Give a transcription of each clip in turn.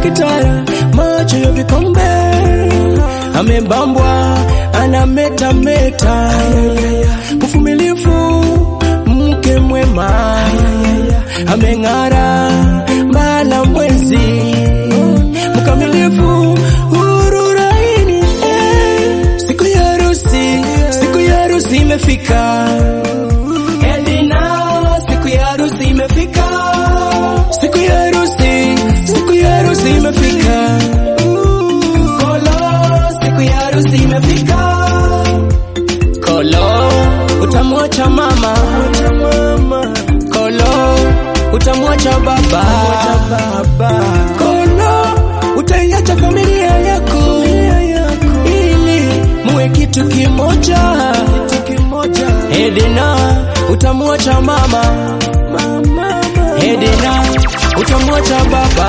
kitara, macho ya vikombe, amebambwa anameta meta, mvumilivu mke mwema, ameng'ara mbala mwezi, mkamilifu huru laini. Siku ya harusi imefika, Edina, siku ya harusi imefika, siku ya harusi imefika, Kolo, siku ya harusi imefika, Kolo, utamwacha mama, Kolo, utamwacha baba, Kolo, utaiacha familia yako, ili muwe kitu kimoja. Edina, utamwacha mama, Edina, utamwacha baba,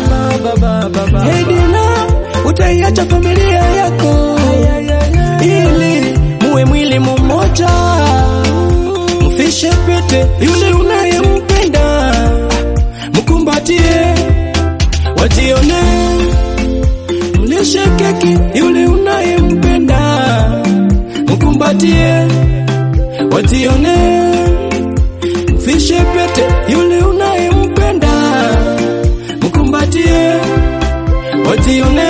Edina, utaiacha familia yako, ili muwe mwili mmoja. Mfishe pete yule unayempenda, mkumbatie wajione, mlishe keki yule unayempenda, mkumbatie wajione, mfishe pete yule unayempenda, mkumbatie wajione,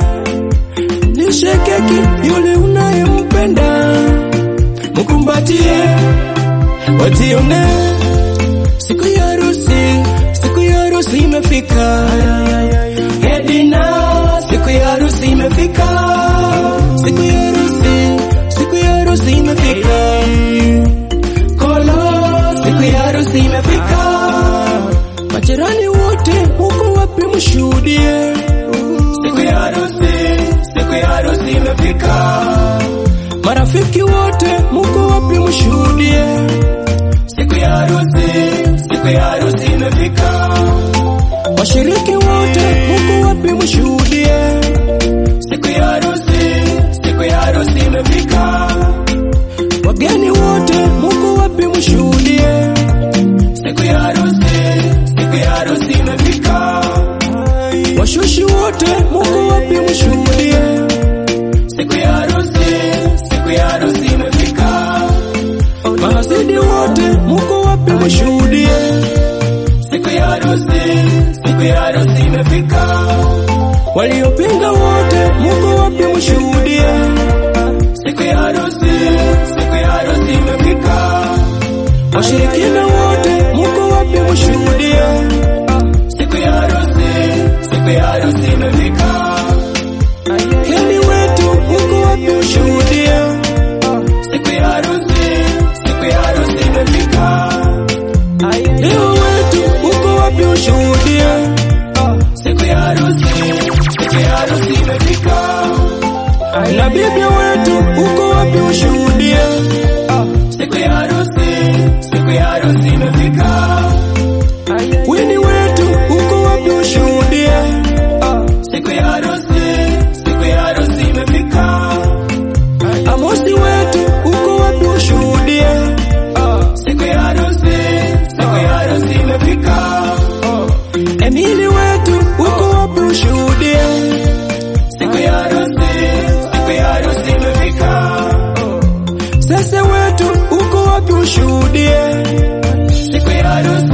mlishe keki yule unayempenda, mkumbatie wajione. Siku ya harusi imefika, Edina, siku ya harusi imefika, siku ya harusi imefika, Kolo, siku ya harusi imefika. Majirani wote uko wapi mshuhudie, siku ya harusi imefika. Marafiki wote muko wapi mshuhudie, siku ya harusi imefika. Washiriki wote muko wapi mshuhudie, siku ya harusi imefika. Wageni wote muko wapi mshuhudie, siku ya harusi imefika. Washushi wote muko wapi mshuhudie, siku ya harusi imefika. Mahasidi wote muko wapi mshuhudie, siku ya harusi imefika. Waliopinga wote muko wapi mshuhudie, siku ya harusi imefika. Washirikina wote muko wapi mshuhudie, siku ya harusi imefika. Keni wetu muko wapi mshuhudie, siku ya harusi imefika. Leo wetu uko wapi ushuhudie, siku ya harusi imefika. Na bibi wetu uko wapi ushuhudie, siku ya harusi imefika. Wini wetu uko wapi ushuhudie, siku ya harusi imefika. Amosi wetu uko wapi ushuhudie, siku ya harusi imefika. Emili wetu uko wapi ushuhudie, siku ya harusi imefika. Sese wetu uko wapi ushuhudie, siku ya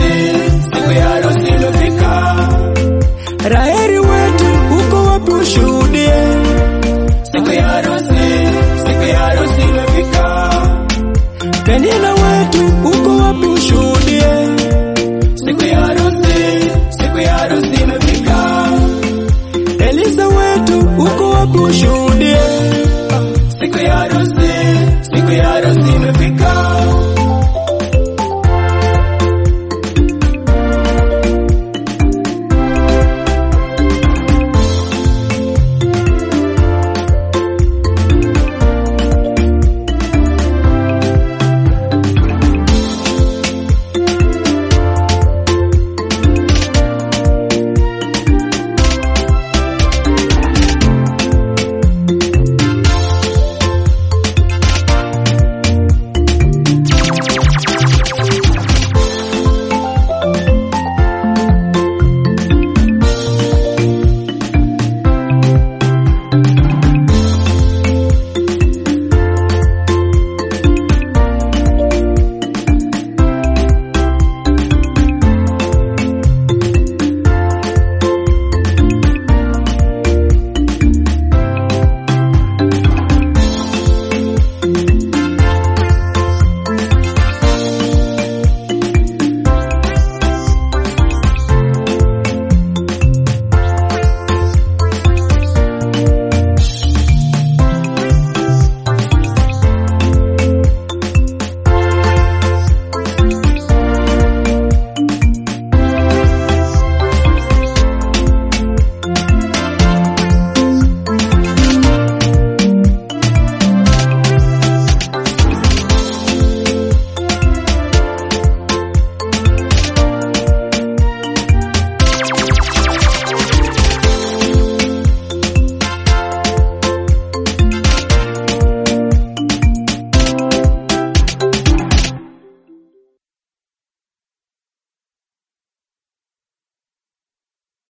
harusi imefika. Raheri wetu uko wapi ushuhudie, siku ya harusi imefika. Penina wetu uko wapi ushuhudie, siku ya harusi imefika. Elisa wetu uko wapi ushuhudie, siku ya harusi imefika.